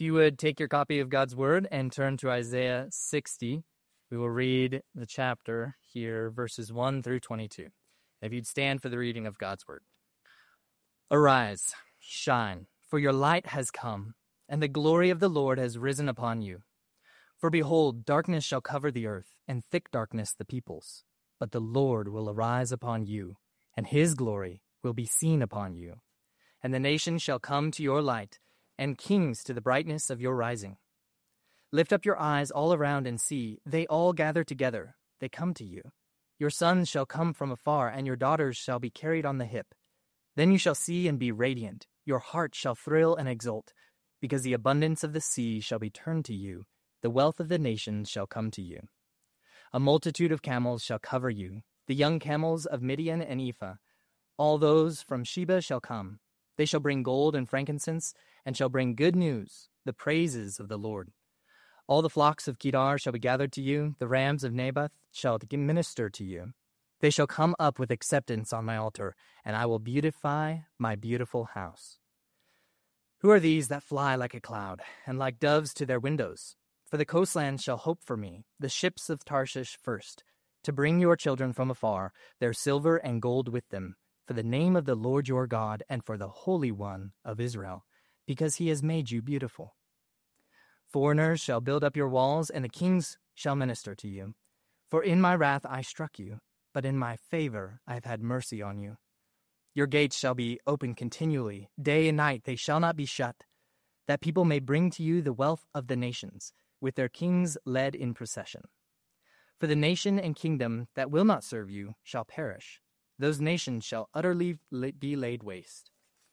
you would take your copy of God's Word and turn to Isaiah 60, we will read the chapter here, verses 1 through 22. If you'd stand for the reading of God's Word. Arise, shine, for your light has come, and the glory of the Lord has risen upon you. For behold, darkness shall cover the earth, and thick darkness the peoples. But the Lord will arise upon you, and his glory will be seen upon you. And the nations shall come to your light, and kings to the brightness of your rising. Lift up your eyes all around and see, they all gather together, they come to you. Your sons shall come from afar, and your daughters shall be carried on the hip. Then you shall see and be radiant, your heart shall thrill and exult, because the abundance of the sea shall be turned to you, the wealth of the nations shall come to you. A multitude of camels shall cover you, the young camels of Midian and Ephah. All those from Sheba shall come. They shall bring gold and frankincense, and shall bring good news, the praises of the Lord. All the flocks of Kedar shall be gathered to you, the rams of Naboth shall minister to you. They shall come up with acceptance on my altar, and I will beautify my beautiful house. Who are these that fly like a cloud, and like doves to their windows? For the coastland shall hope for me, the ships of Tarshish first, to bring your children from afar, their silver and gold with them, for the name of the Lord your God, and for the Holy One of Israel, because he has made you beautiful. Foreigners shall build up your walls, and the kings shall minister to you. For in my wrath I struck you, but in my favor I have had mercy on you. Your gates shall be open continually, day and night they shall not be shut, that people may bring to you the wealth of the nations, with their kings led in procession. For the nation and kingdom that will not serve you shall perish. Those nations shall utterly be laid waste.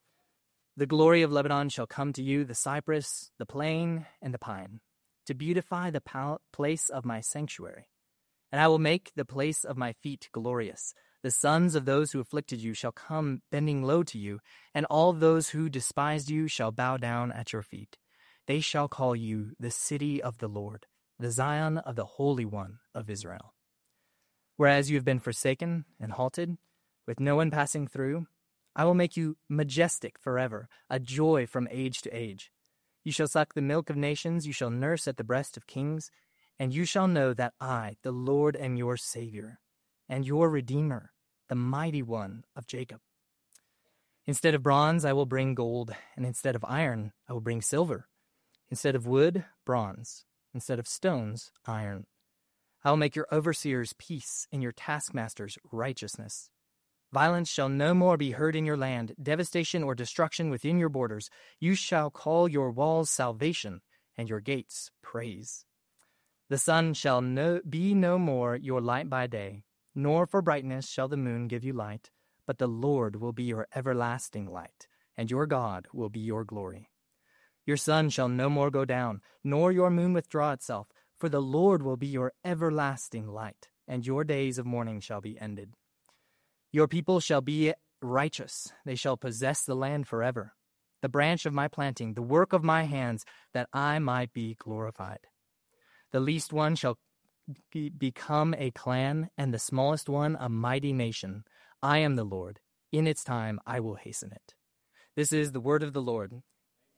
The glory of Lebanon shall come to you, the cypress, the plane, and the pine, to beautify the place of my sanctuary. And I will make the place of my feet glorious. The sons of those who afflicted you shall come bending low to you, and all those who despised you shall bow down at your feet. They shall call you the city of the Lord, the Zion of the Holy One of Israel. Whereas you have been forsaken and halted, with no one passing through, I will make you majestic forever, a joy from age to age. You shall suck the milk of nations, you shall nurse at the breast of kings, and you shall know that I, the Lord, am your Savior, and your Redeemer, the Mighty One of Jacob. Instead of bronze, I will bring gold, and instead of iron, I will bring silver. Instead of wood, bronze. Instead of stones, iron. I will make your overseers peace, and your taskmasters righteousness. Violence shall no more be heard in your land, devastation or destruction within your borders. You shall call your walls salvation, and your gates praise. The sun shall be no more your light by day, nor for brightness shall the moon give you light, but the Lord will be your everlasting light, and your God will be your glory. Your sun shall no more go down, nor your moon withdraw itself, for the Lord will be your everlasting light, and your days of mourning shall be ended. Your people shall be righteous, they shall possess the land forever. The branch of my planting, the work of my hands, that I might be glorified. The least one shall become a clan, and the smallest one a mighty nation. I am the Lord. In its time I will hasten it. This is the word of the Lord. You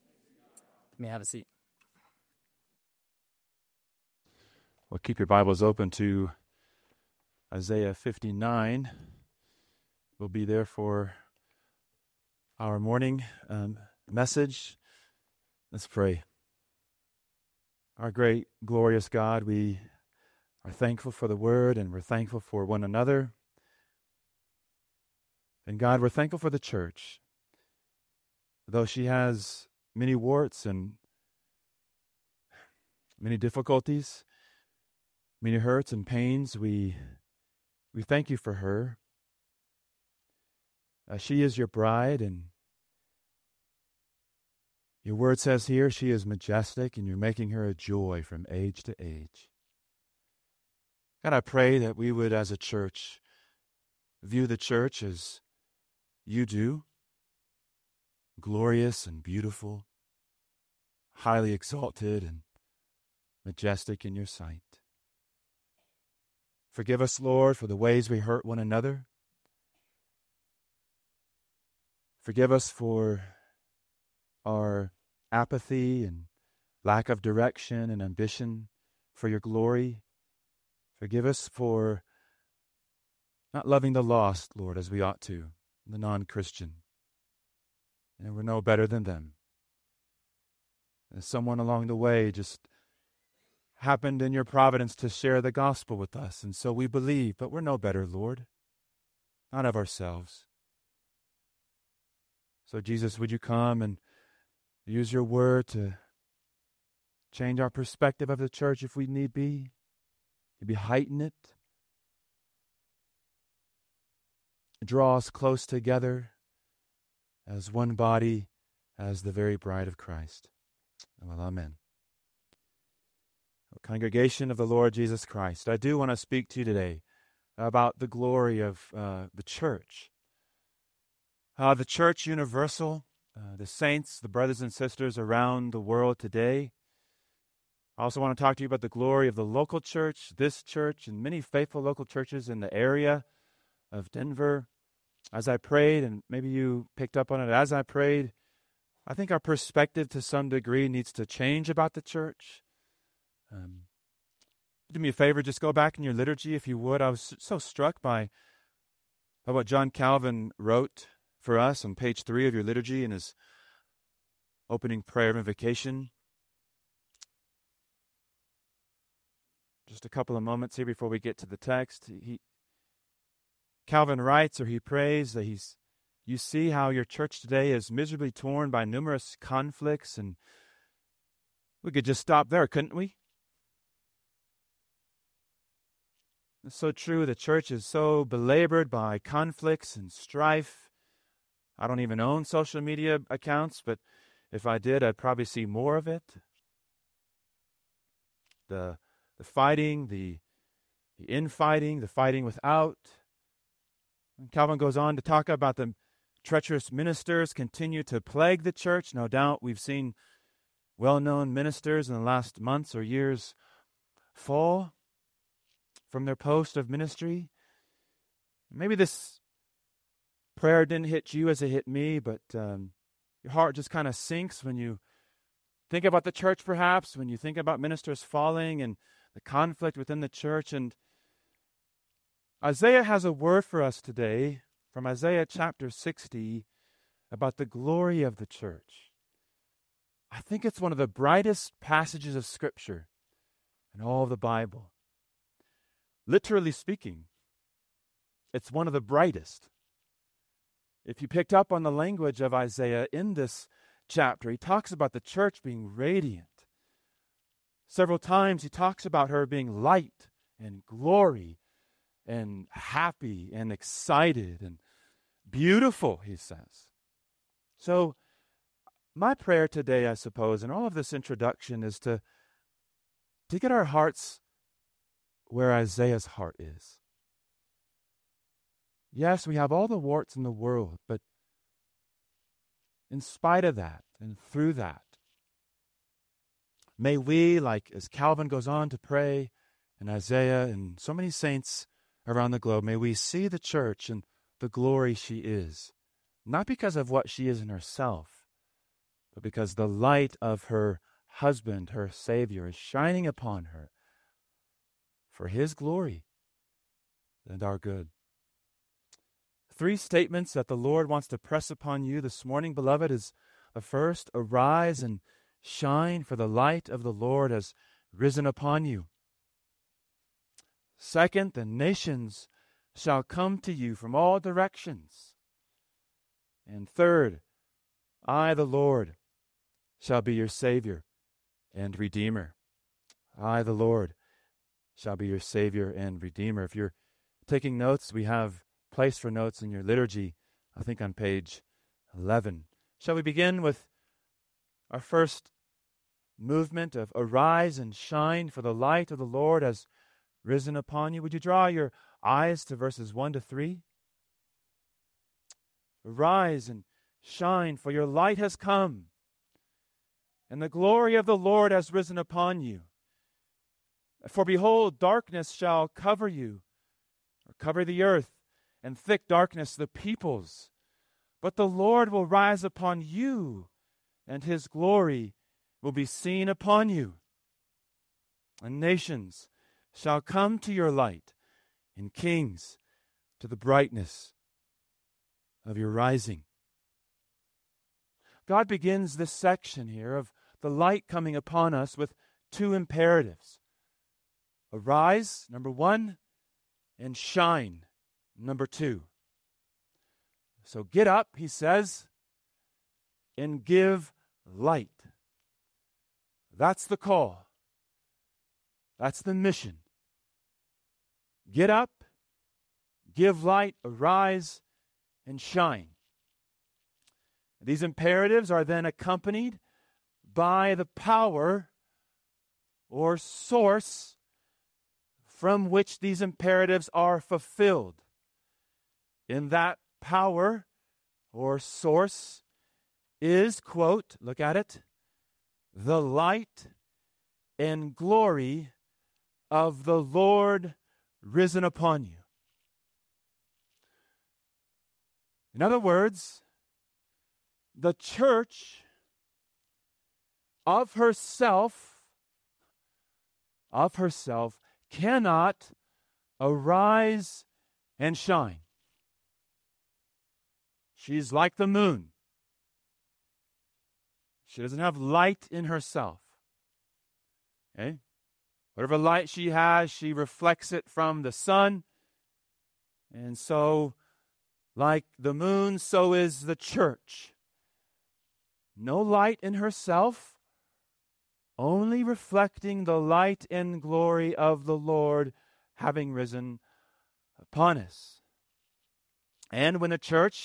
may have a seat. Well, keep your Bibles open to Isaiah 59. We'll be there for our morning message. Let's pray. Our great, glorious God, we are thankful for the Word, and we're thankful for one another. And God, we're thankful for the church. Though she has many warts and many difficulties, many hurts and pains, we thank you for her. She is your bride, and your word says here she is majestic, and you're making her a joy from age to age. God, I pray that we would, as a church, view the church as you do, glorious and beautiful, highly exalted and majestic in your sight. Forgive us, Lord, for the ways we hurt one another. Forgive us for our apathy and lack of direction and ambition for your glory. Forgive us for not loving the lost, Lord, as we ought to, the non-Christian. And we're no better than them. And someone along the way just happened in your providence to share the gospel with us, and so we believe, but we're no better, Lord, not of ourselves. So Jesus, would you come and use your word to change our perspective of the church if we need be? Maybe heighten it. Draw us close together as one body, as the very bride of Christ. Well, amen. Congregation of the Lord Jesus Christ, I do want to speak to you today about the glory of the church. The church universal, the saints, the brothers and sisters around the world today. I also want to talk to you about the glory of the local church, this church, and many faithful local churches in the area of Denver. As I prayed, and maybe you picked up on it, as I prayed, I think our perspective to some degree needs to change about the church. Do me a favor, just go back in your liturgy if you would. I was so struck by what John Calvin wrote for us on page 3 of your liturgy in his opening prayer of invocation. Just a couple of moments here before we get to the text. Calvin writes, or he prays, that you see how your church today is miserably torn by numerous conflicts, and we could just stop there, couldn't we? It's so true. The church is so belabored by conflicts and strife. I don't even own social media accounts, but if I did, I'd probably see more of it. The fighting, the infighting, the fighting without. And Calvin goes on to talk about the treacherous ministers continue to plague the church. No doubt we've seen well-known ministers in the last months or years fall from their post of ministry. Maybe this prayer didn't hit you as it hit me, but your heart just kind of sinks when you think about the church, perhaps, when you think about ministers falling and the conflict within the church. And Isaiah has a word for us today from Isaiah chapter 60 about the glory of the church. I think it's one of the brightest passages of Scripture in all of the Bible. Literally speaking, it's one of the brightest. If you picked up on the language of Isaiah in this chapter, he talks about the church being radiant. Several times he talks about her being light and glory and happy and excited and beautiful, he says. So my prayer today, I suppose, in all of this introduction is to get our hearts where Isaiah's heart is. Yes, we have all the warts in the world, but in spite of that and through that, may we, like as Calvin goes on to pray, and Isaiah and so many saints around the globe, may we see the church and the glory she is, not because of what she is in herself, but because the light of her husband, her Savior, is shining upon her for his glory and our good. 3 statements that the Lord wants to press upon you this morning, beloved, is the first, arise and shine, for the light of the Lord has risen upon you. Second, the nations shall come to you from all directions. And third, I, the Lord, shall be your Savior and Redeemer. I, the Lord, shall be your Savior and Redeemer. If you're taking notes, we have place for notes in your liturgy, I think on page 11. Shall we begin with our first movement of arise and shine, for the light of the Lord has risen upon you? Would you draw your eyes to verses 1 to 3? Arise and shine, for your light has come, and the glory of the Lord has risen upon you. For behold, darkness shall cover you, or cover the earth, and thick darkness the peoples. But the Lord will rise upon you, and his glory will be seen upon you, and nations shall come to your light, and kings to the brightness of your rising. God begins this section here of the light coming upon us with two imperatives. Arise, number one, and shine, number two. So get up, he says, and give light. That's the call. That's the mission. Get up, give light, arise, and shine. These imperatives are then accompanied by the power or source from which these imperatives are fulfilled. In that power or source is, quote, look at it, the light and glory of the Lord risen upon you. In other words, the church of herself cannot arise and shine. She's like the moon. She doesn't have light in herself. Okay? Whatever light she has, she reflects it from the sun. And so, like the moon, so is the church. No light in herself, only reflecting the light and glory of the Lord having risen upon us. And when the church,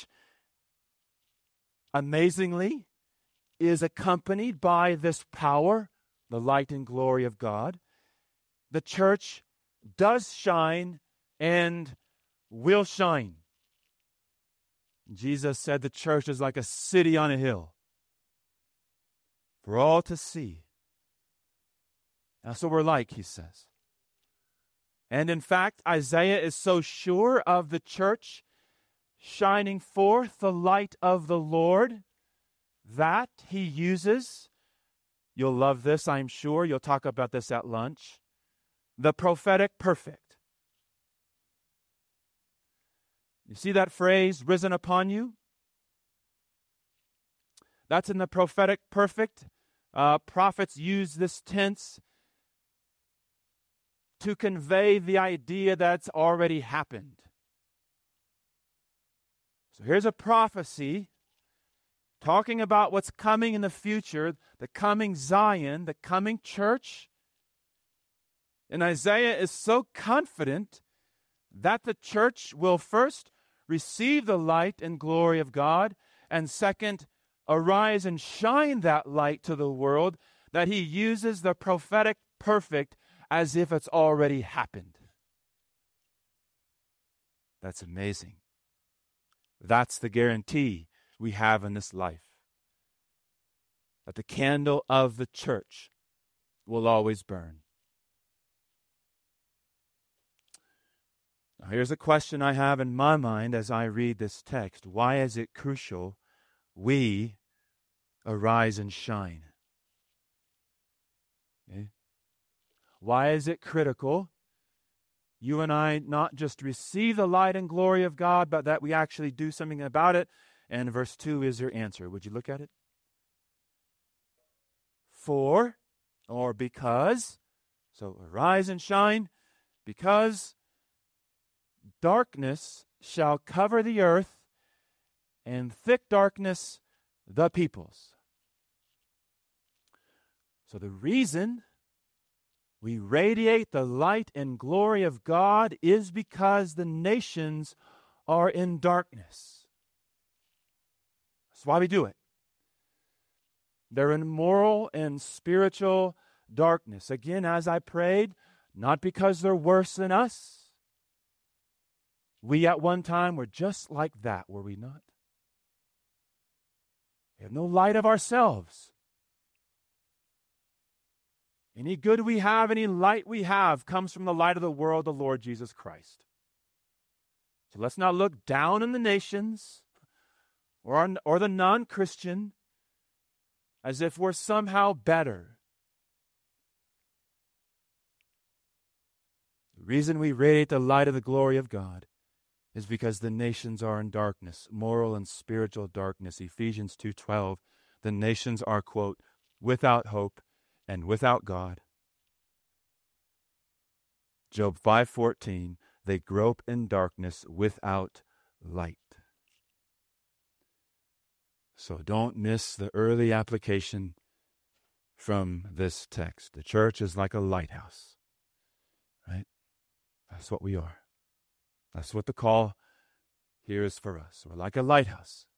amazingly, is accompanied by this power, the light and glory of God, the church does shine and will shine. Jesus said the church is like a city on a hill for all to see. That's what we're like, he says. And in fact, Isaiah is so sure of the church shining forth the light of the Lord that he uses, you'll love this, I'm sure, you'll talk about this at lunch, the prophetic perfect. You see that phrase, risen upon you? That's in the prophetic perfect. Prophets use this tense to convey the idea that's already happened. So here's a prophecy talking about what's coming in the future, the coming Zion, the coming church. And Isaiah is so confident that the church will first receive the light and glory of God, and second, arise and shine that light to the world, that he uses the prophetic perfect as if it's already happened. That's amazing. That's the guarantee we have in this life. That the candle of the church will always burn. Now, here's a question I have in my mind as I read this text. Why is it crucial we arise and shine? Okay. Why is it critical you and I not just receive the light and glory of God, but that we actually do something about it? And verse 2 is your answer. Would you look at it? For, or because, so arise and shine, because darkness shall cover the earth, and thick darkness the peoples. So the reason we radiate the light and glory of God is because the nations are in darkness. That's why we do it. They're in moral and spiritual darkness. Again, as I prayed, not because they're worse than us. We at one time were just like that, were we not? We have no light of ourselves. Any good we have, any light we have, comes from the light of the world, the Lord Jesus Christ. So let's not look down on the nations or the non-Christian as if we're somehow better. The reason we radiate the light of the glory of God is because the nations are in darkness, moral and spiritual darkness. Ephesians 2:12, the nations are, quote, without hope and without God. Job 5:14, they grope in darkness without light. So don't miss the early application from this text. The church is like a lighthouse, right? That's what we are. That's what the call here is for us. We're like a lighthouse.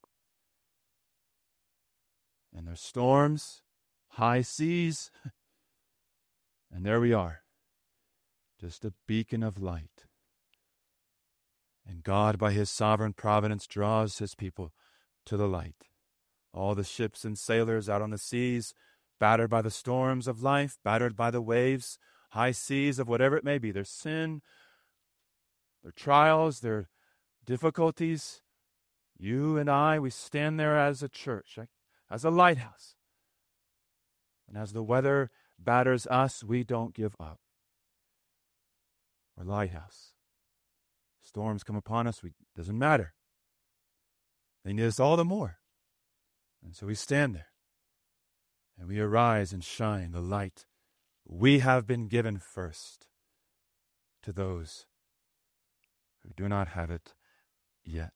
And there's storms, high seas, and there we are, just a beacon of light. And God, by His sovereign providence, draws His people to the light. All the ships and sailors out on the seas, battered by the storms of life, battered by the waves, high seas of whatever it may be, their sin, their trials, their difficulties. You and I, we stand there as a church, as a lighthouse. And as the weather batters us, we don't give up. We're a lighthouse. Storms come upon us, doesn't matter. They need us all the more. And so we stand there, and we arise and shine the light we have been given first to those who do not have it yet.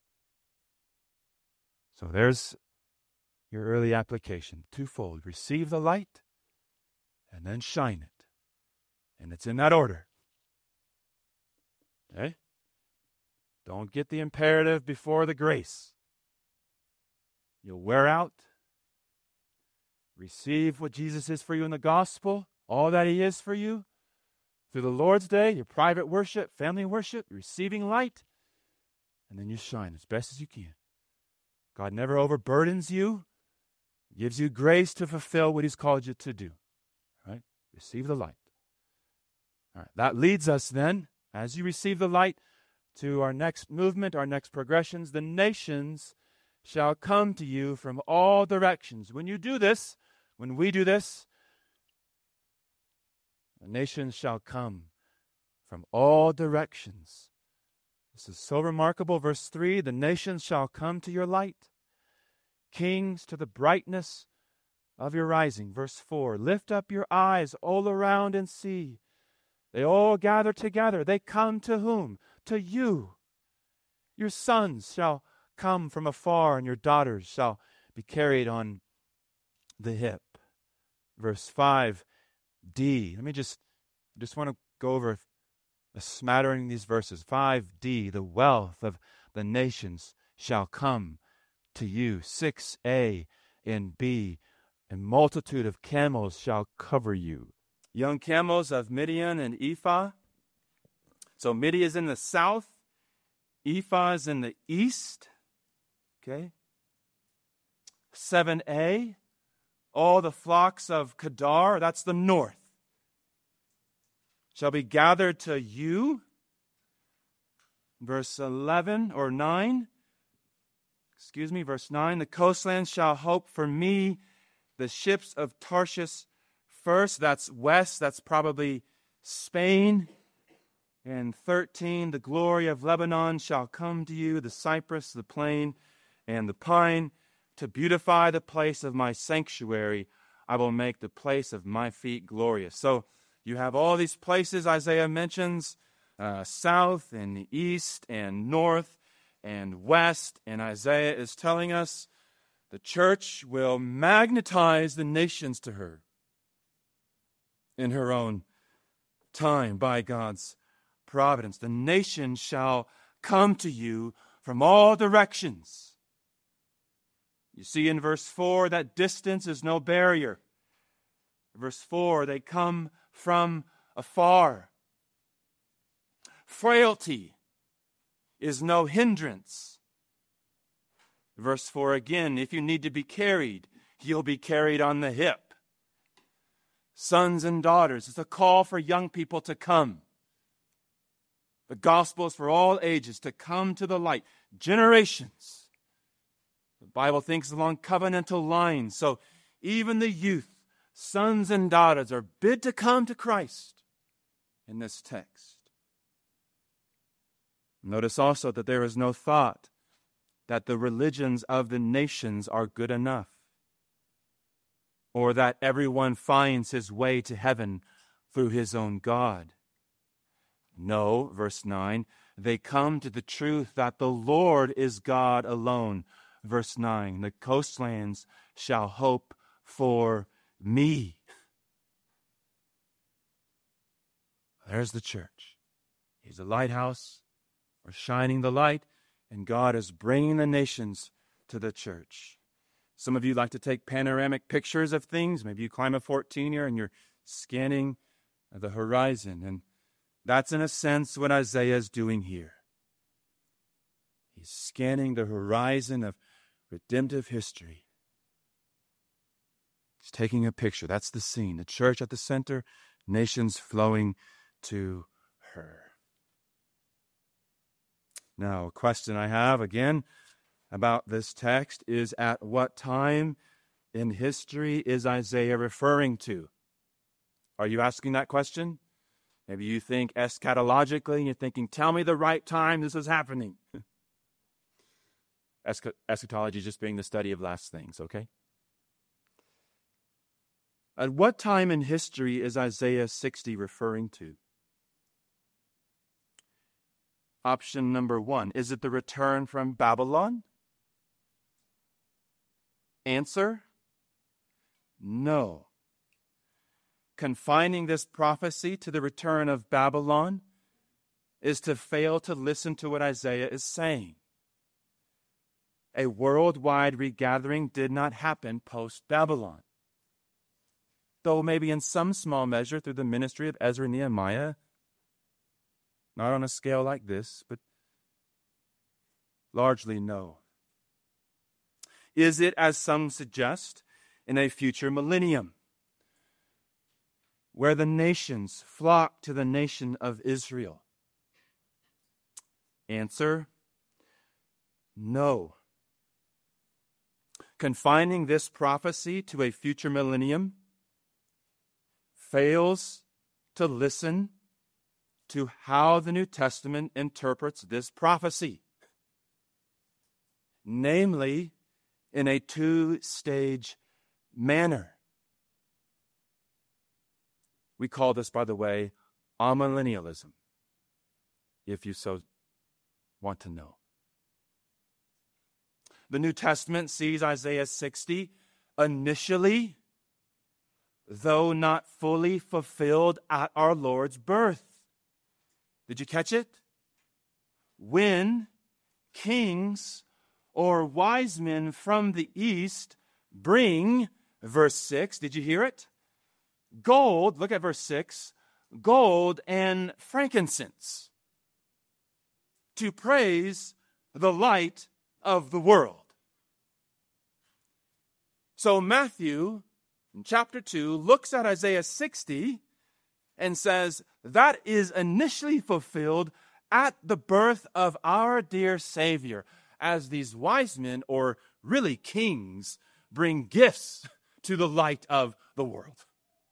So there's your early application, twofold. Receive the light, and then shine it. And it's in that order. Okay? Don't get the imperative before the grace. You'll wear out. Receive what Jesus is for you in the gospel, all that He is for you. Through the Lord's Day, your private worship, family worship, receiving light, and then you shine as best as you can. God never overburdens you. He gives you grace to fulfill what He's called you to do. All right? Receive the light. All right. That leads us then, as you receive the light, to our next movement, our next progressions. The nations shall come to you from all directions. When you do this, when we do this, the nations shall come from all directions. This is so remarkable. Verse 3, the nations shall come to your light, kings to the brightness of your rising. Verse 4, lift up your eyes all around and see. They all gather together. They come to whom? To you. Your sons shall come from afar, and your daughters shall be carried on the hip. Verse 5d. I just want to go over a smattering of these verses. 5d, the wealth of the nations shall come to you. 6a and b, a multitude of camels shall cover you. Young camels of Midian and Ephah. So Midian is in the south. Ephah is in the east. Okay. 7a, all the flocks of Kedar, that's the north, shall be gathered to you. Verse 11 or 9. Verse 9. The coastlands shall hope for me, the ships of Tarshish first. That's west. That's probably Spain. And 13. The glory of Lebanon shall come to you, the cypress, the plane, and the pine. To beautify the place of my sanctuary, I will make the place of my feet glorious. So you have all these places Isaiah mentions, south and east and north and west. And Isaiah is telling us the church will magnetize the nations to her in her own time by God's providence. The nations shall come to you from all directions. You see in verse 4 that distance is no barrier. Verse 4, they come from afar. Frailty is no hindrance. Verse 4 again, if you need to be carried, you'll be carried on the hip. Sons and daughters, it's a call for young people to come. The gospel is for all ages, to come to the light. Generations. The Bible thinks along covenantal lines. So even the youth, sons and daughters, are bid to come to Christ in this text. Notice also that there is no thought that the religions of the nations are good enough, or that everyone finds his way to heaven through his own God. No, verse 9, they come to the truth that the Lord is God alone. Verse 9, the coastlands shall hope for me. There's the church. He's a lighthouse. We're shining the light, and God is bringing the nations to the church. Some of you like to take panoramic pictures of things. Maybe you climb a 14-year and you're scanning the horizon. And that's, in a sense, what Isaiah is doing here. He's scanning the horizon of redemptive history. He's taking a picture. That's the scene. The church at the center, nations flowing to her. Now, a question I have, again, about this text is, at what time in history is Isaiah referring to? Are you asking that question? Maybe you think eschatologically, and you're thinking, tell me the right time this is happening. Eschatology just being the study of last things, okay? At what time in history is Isaiah 60 referring to? Option number 1, is it the return from Babylon? Answer, no. Confining this prophecy to the return of Babylon is to fail to listen to what Isaiah is saying. A worldwide regathering did not happen post-Babylon, though maybe in some small measure through the ministry of Ezra and Nehemiah, not on a scale like this, but largely no. Is it, as some suggest, in a future millennium, where the nations flock to the nation of Israel? Answer, no. Confining this prophecy to a future millennium fails to listen to how the New Testament interprets this prophecy, namely in a two-stage manner. We call this, by the way, amillennialism, if you so want to know. The New Testament sees Isaiah 60 initially, though not fully fulfilled at our Lord's birth. Did you catch it? When kings or wise men from the east bring, verse 6, did you hear it? Gold, look at verse 6, gold and frankincense to praise the light of the world. So Matthew, in chapter 2, looks at Isaiah 60 and says that is initially fulfilled at the birth of our dear Savior, as these wise men, or really kings, bring gifts to the light of the world.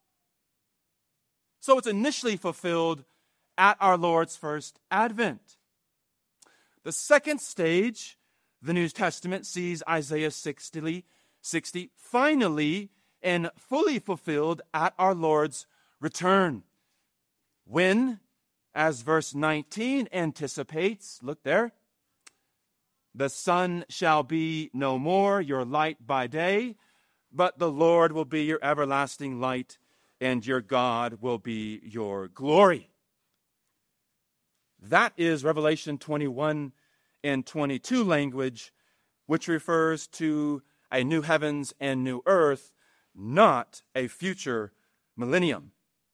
So it's initially fulfilled at our Lord's first advent. The second stage, the New Testament sees Isaiah 60 finally and fully fulfilled at our Lord's return. When, as verse 19 anticipates, look there, the sun shall be no more your light by day, but the Lord will be your everlasting light, and your God will be your glory. That is Revelation 21 and 22 language, which refers to a new heavens and new earth, not a future millennium.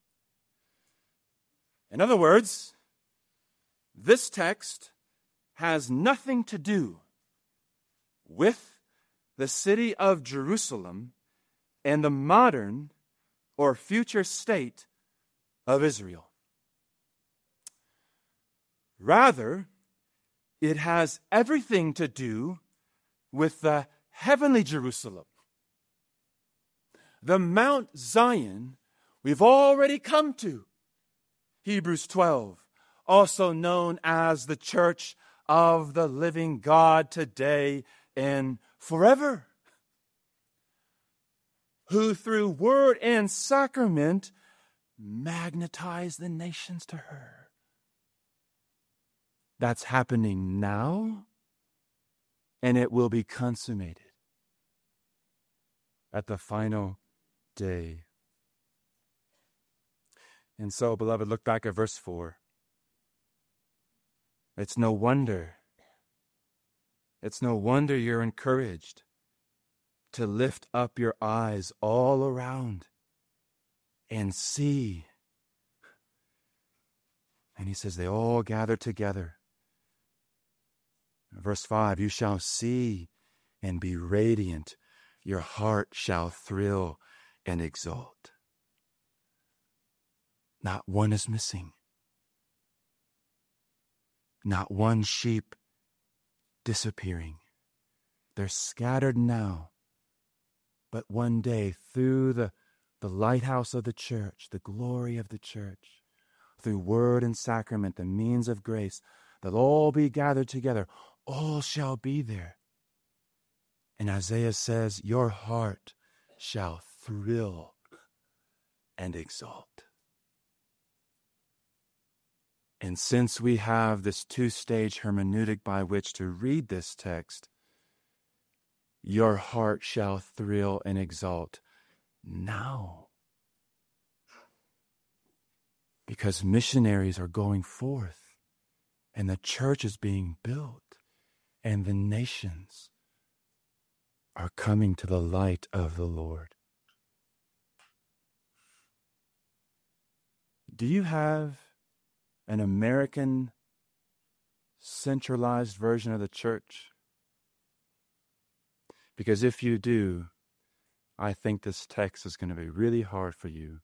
In other words, this text has nothing to do with the city of Jerusalem and the modern or future state of Israel. Rather, it has everything to do with the heavenly Jerusalem, the Mount Zion we've already come to. Hebrews 12, also known as the church of the living God today and forever, who through word and sacrament magnetize the nations to her. That's happening now, and it will be consummated at the final day. And so, beloved, look back at verse 4. It's no wonder you're encouraged to lift up your eyes all around and see. And he says they all gather together. Verse 5, you shall see and be radiant. Your heart shall thrill and exult. Not one is missing. Not one sheep disappearing. They're scattered now. But one day, through the lighthouse of the church, the glory of the church, through word and sacrament, the means of grace, they'll all be gathered together. All shall be there. And Isaiah says, your heart shall thrill and exult. And since we have this two-stage hermeneutic by which to read this text, your heart shall thrill and exult now. Because missionaries are going forth, and the church is being built, and the nations are coming to the light of the Lord. Do you have an American centralized version of the church? Because if you do, I think this text is going to be really hard for you.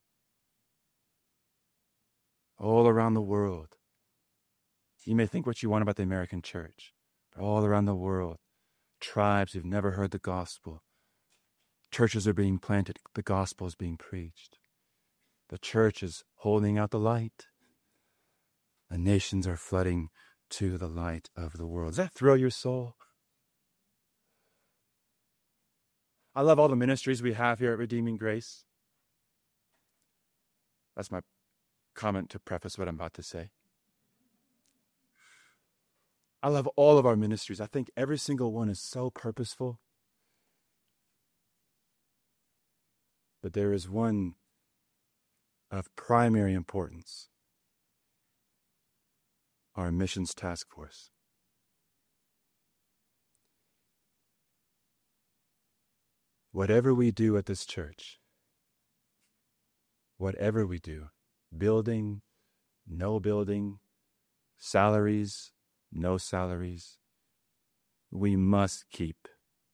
All around the world, you may think what you want about the American church, but all around the world, tribes who've never heard the gospel, churches are being planted, the gospel is being preached. The church is holding out the light. The nations are flooding to the light of the world. Does that thrill your soul? I love all the ministries we have here at Redeeming Grace. That's my comment to preface what I'm about to say. I love all of our ministries. I think every single one is so purposeful. But there is one of primary importance. Our missions task force. Whatever we do at this church, whatever we do, building, no building, salaries, no salaries, we must keep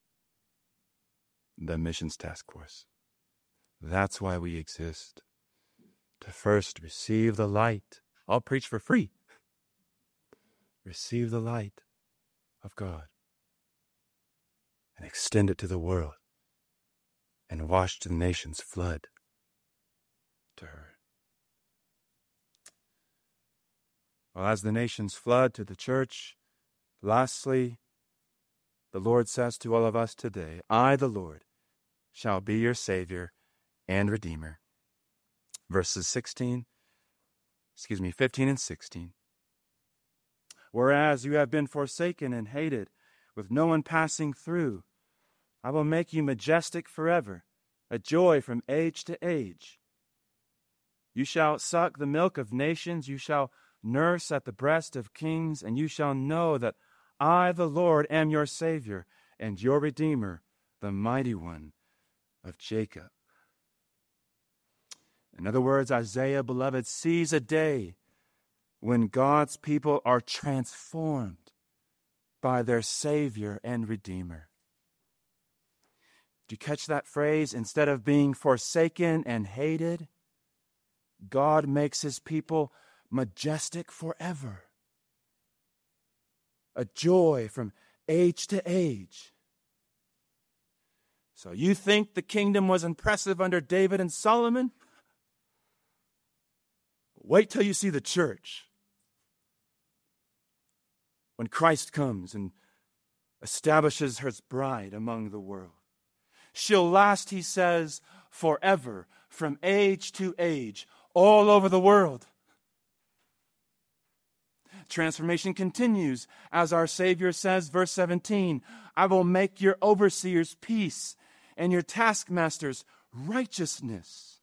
the missions task force. That's why we exist. To first receive the light. I'll preach for free. Receive the light of God and extend it to the world and watch the nations flood to her. Well, as the nations flood to the church, lastly, the Lord says to all of us today, I, the Lord, shall be your Savior and Redeemer. Verses 15 and 16. Whereas you have been forsaken and hated, with no one passing through, I will make you majestic forever, a joy from age to age. You shall suck the milk of nations, you shall nurse at the breast of kings, and you shall know that I, the Lord, am your Savior and your Redeemer, the mighty one of Jacob. In other words, Isaiah, beloved, sees a day when God's people are transformed by their Savior and Redeemer. Do you catch that phrase? Instead of being forsaken and hated, God makes his people majestic forever. A joy from age to age. So you think the kingdom was impressive under David and Solomon? Wait till you see the church. When Christ comes and establishes his bride among the world. She'll last, he says, forever, from age to age, all over the world. Transformation continues as our Savior says, verse 17, I will make your overseers peace and your taskmasters righteousness.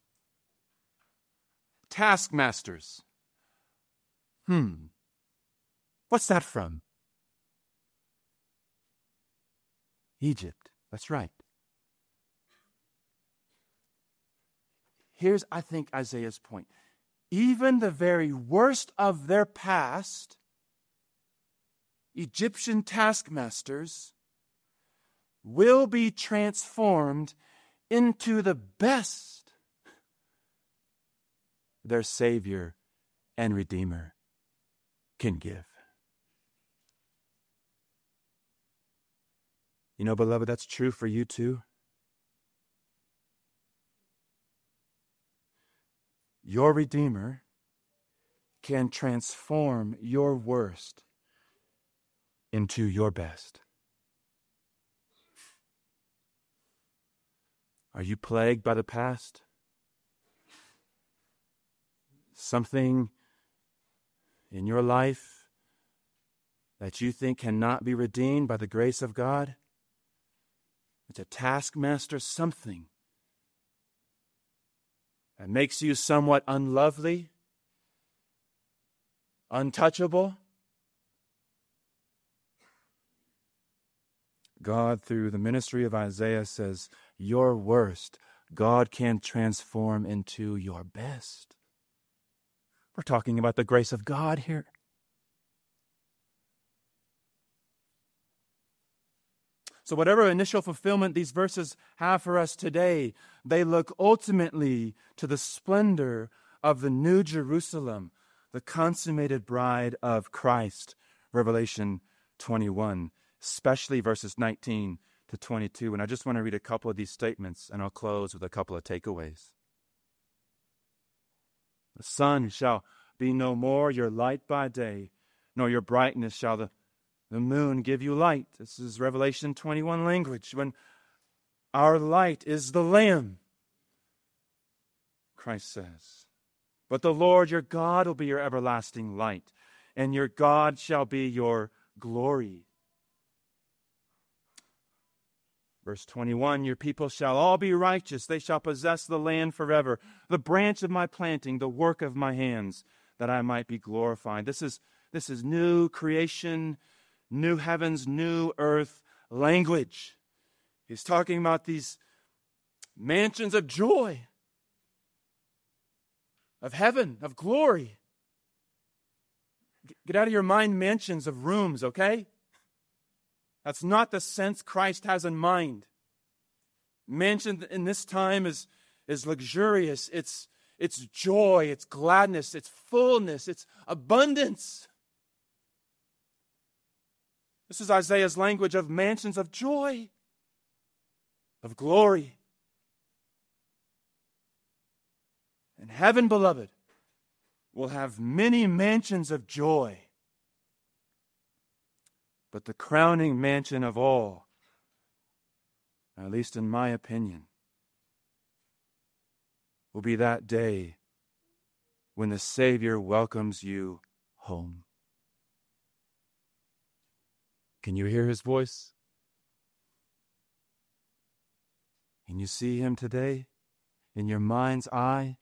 Taskmasters. What's that from? Egypt. That's right. Here's, I think, Isaiah's point. Even the very worst of their past, Egyptian taskmasters, will be transformed into the best their Savior and Redeemer can give. You know, beloved, that's true for you too. Your Redeemer can transform your worst into your best. Are you plagued by the past? Something in your life that you think cannot be redeemed by the grace of God? It's a taskmaster, something that makes you somewhat unlovely, untouchable. God, through the ministry of Isaiah, says, your worst, God can transform into your best. We're talking about the grace of God here. So whatever initial fulfillment these verses have for us today, they look ultimately to the splendor of the New Jerusalem, the consummated bride of Christ, Revelation 21, especially verses 19 to 22. And I just want to read a couple of these statements, and I'll close with a couple of takeaways. The sun shall be no more your light by day, nor your brightness shall the moon give you light. This is Revelation 21 language. When our light is the Lamb, Christ says. But the Lord your God will be your everlasting light, and your God shall be your glory. Verse 21, your people shall all be righteous. They shall possess the land forever. The branch of my planting, the work of my hands, that I might be glorified. This is new creation, new heavens, new earth language. He's talking about these mansions of joy, of heaven, of glory. Get out of your mind mansions of rooms, okay? That's not the sense Christ has in mind. Mansion in this time is luxurious. It's joy, it's gladness, it's fullness, it's abundance. This is Isaiah's language of mansions of joy, of glory. And heaven, beloved, will have many mansions of joy. But the crowning mansion of all, at least in my opinion, will be that day when the Savior welcomes you home. Can you hear his voice? Can you see him today in your mind's eye?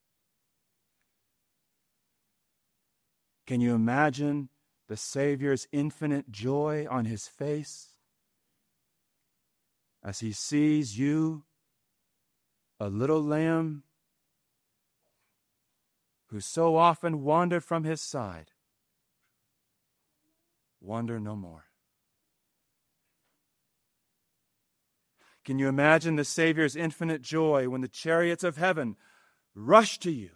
Can you imagine the Savior's infinite joy on his face as he sees you, a little lamb who so often wandered from his side, wander no more? Can you imagine the Savior's infinite joy when the chariots of heaven rush to you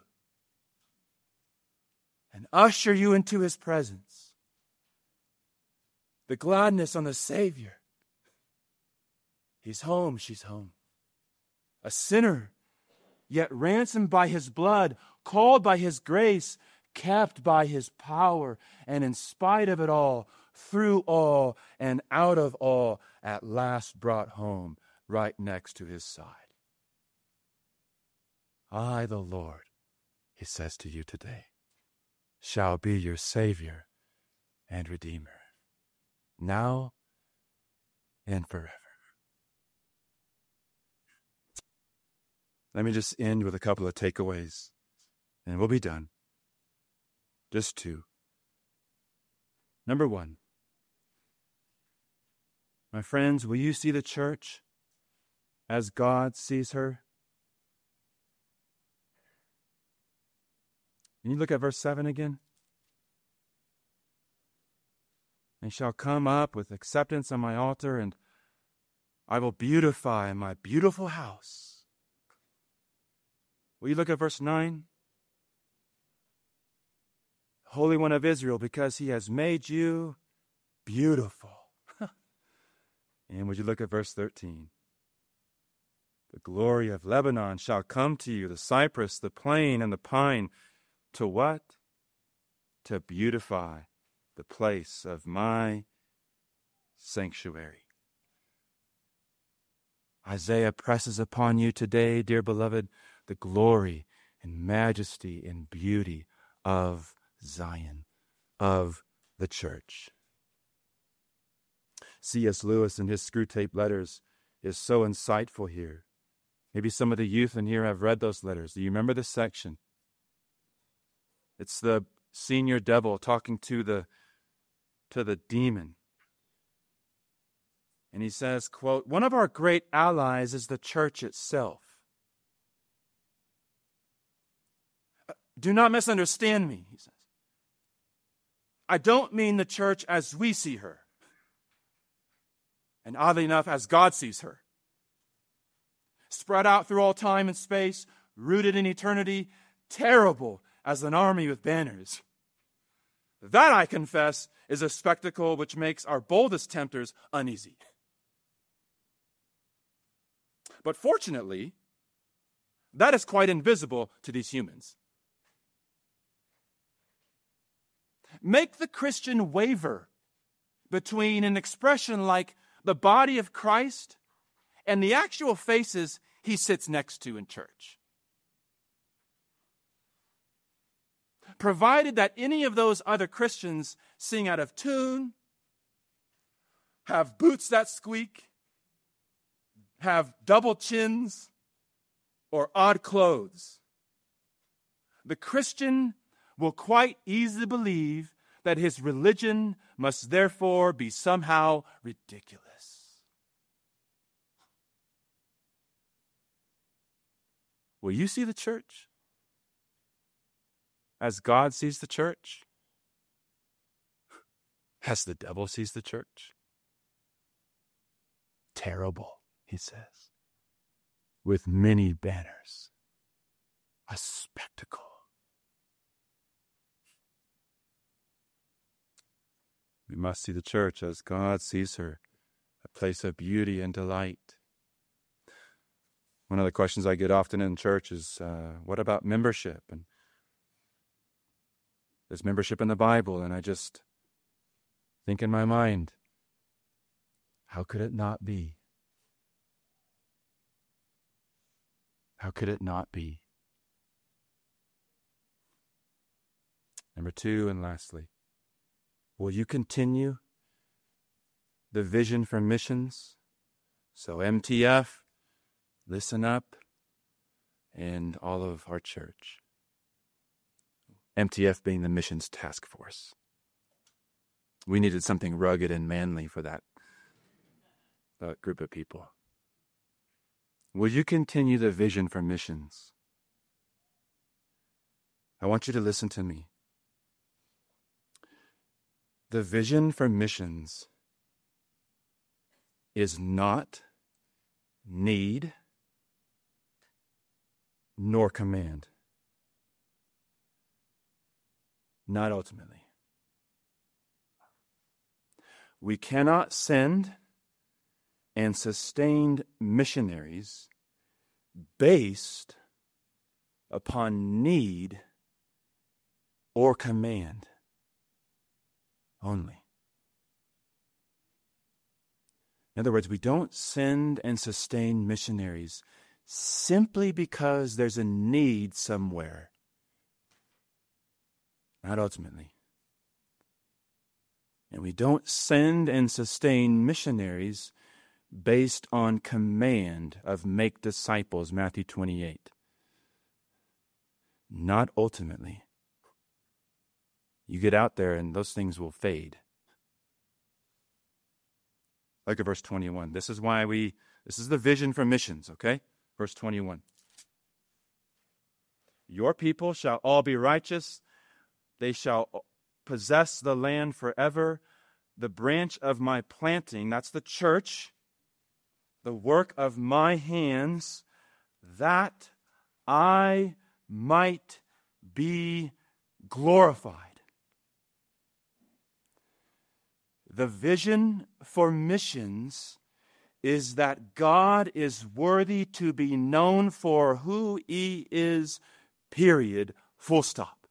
and usher you into his presence? The gladness on the Savior, He's home, she's home. A sinner, yet ransomed by his blood, called by his grace, kept by his power, and in spite of it all, through all, and out of all, at last brought home right next to his side. I, the Lord, he says to you today, shall be your Savior and Redeemer, now and forever. Let me just end with a couple of takeaways, and we'll be done. Just two. Number one, my friends, will you see the church as God sees her? Can you look at verse 7 again? And shall come up with acceptance on my altar, and I will beautify my beautiful house. Will you look at verse 9? Holy One of Israel, because he has made you beautiful. And would you look at verse 13? The glory of Lebanon shall come to you, the cypress, the plane, and the pine. To what? To beautify the place of my sanctuary. Isaiah presses upon you today, dear beloved, the glory and majesty and beauty of Zion, of the church. C.S. Lewis in his Screwtape Letters is so insightful here. Maybe some of the youth in here have read those letters. Do you remember this section? It's the senior devil talking to the demon. And he says, quote, one of our great allies is the church itself. Do not misunderstand me, he says. I don't mean the church as we see her. And oddly enough, as God sees her. Spread out through all time and space, rooted in eternity, terrible as an army with banners. That, I confess, is a spectacle which makes our boldest tempters uneasy. But fortunately, that is quite invisible to these humans. Make the Christian waver between an expression like the body of Christ and the actual faces he sits next to in church. Provided that any of those other Christians sing out of tune, have boots that squeak, have double chins, or odd clothes, the Christian will quite easily believe that his religion must therefore be somehow ridiculous. Will you see the church as God sees the church? As the devil sees the church? Terrible, he says, with many banners, a spectacle. We must see the church as God sees her, a place of beauty and delight. One of the questions I get often in church is, what about membership? And there's membership in the Bible, and I just think in my mind, how could it not be? How could it not be? Number two, and lastly, will you continue the vision for missions? So MTF, listen up, and all of our church. MTF being the missions task force. We needed something rugged and manly for that group of people. Will you continue the vision for missions? I want you to listen to me. The vision for missions is not need nor command. Not ultimately. We cannot send and sustained missionaries based upon need or command only. In other words, we don't send and sustain missionaries simply because there's a need somewhere. Not ultimately. And we don't send and sustain missionaries based on command of make disciples, Matthew 28. Not ultimately. You get out there and those things will fade. Look at verse 21. This is the vision for missions, okay? Verse 21. Your people shall all be righteous. They shall possess the land forever. The branch of my planting, that's the church, the work of my hands, that I might be glorified. The vision for missions is that God is worthy to be known for who He is, period, full stop.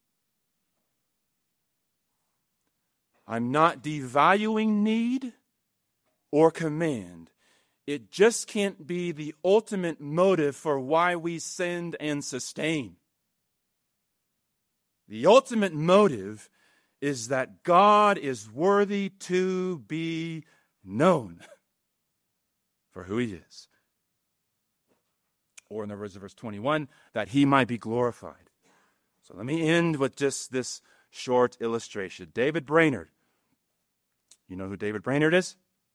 I'm not devaluing need or command. It just can't be the ultimate motive for why we send and sustain. The ultimate motive is that God is worthy to be known for who He is. Or in the words of verse 21, that He might be glorified. So let me end with just this short illustration. David Brainerd. You know who David Brainerd is?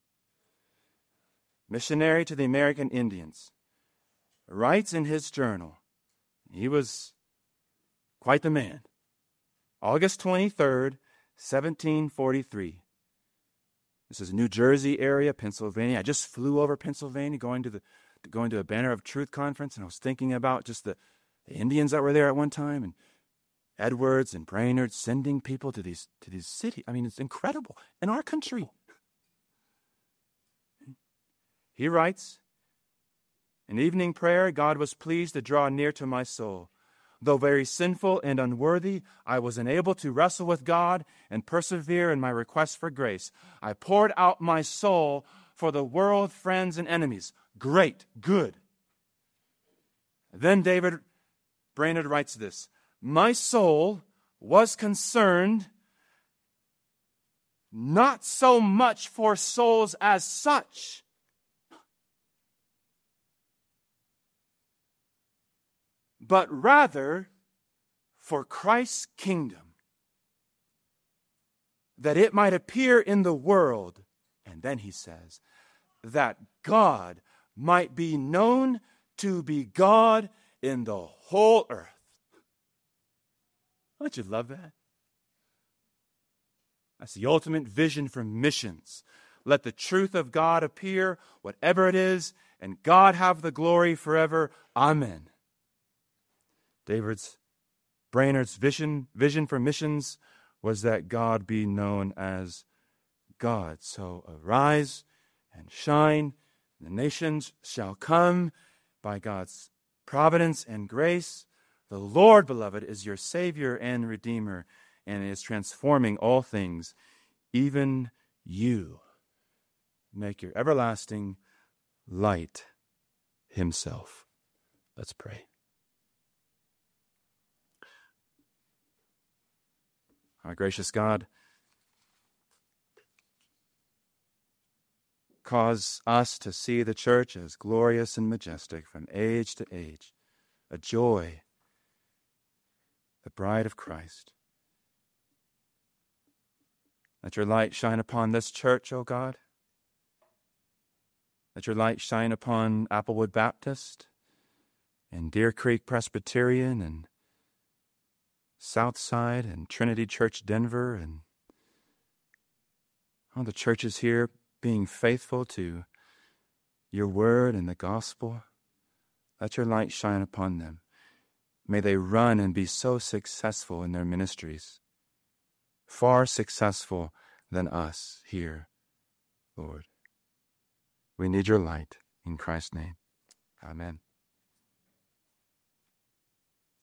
Missionary to the American Indians. Writes in his journal, he was quite the man. August 23rd, 1743. This is New Jersey area, Pennsylvania. I just flew over Pennsylvania going to a Banner of Truth conference, and I was thinking about just the Indians that were there at one time, and Edwards and Brainerd sending people to these cities. I mean, it's incredible. In our country. He writes, in evening prayer, God was pleased to draw near to my soul. Though very sinful and unworthy, I was unable to wrestle with God and persevere in my request for grace. I poured out my soul for the world, friends, and enemies. Great, good. Then David Brainerd writes this, my soul was concerned not so much for souls as such, but rather for Christ's kingdom, that it might appear in the world. And then he says, that God might be known to be God in the whole earth. Don't you love that? That's the ultimate vision for missions. Let the truth of God appear, whatever it is, and God have the glory forever. Amen. Brainerd's vision for missions was that God be known as God. So arise and shine. The nations shall come by God's providence and grace. The Lord, beloved, is your Savior and Redeemer, and is transforming all things. Even you make your everlasting light Himself. Let's pray. Our gracious God, cause us to see the church as glorious and majestic from age to age, a joy, the bride of Christ. Let your light shine upon this church, O God. Let your light shine upon Applewood Baptist and Deer Creek Presbyterian and Southside and Trinity Church Denver and all the churches here being faithful to your word and the gospel. Let your light shine upon them. May they run and be so successful in their ministries, far successful than us here, Lord. We need your light. In Christ's name, amen.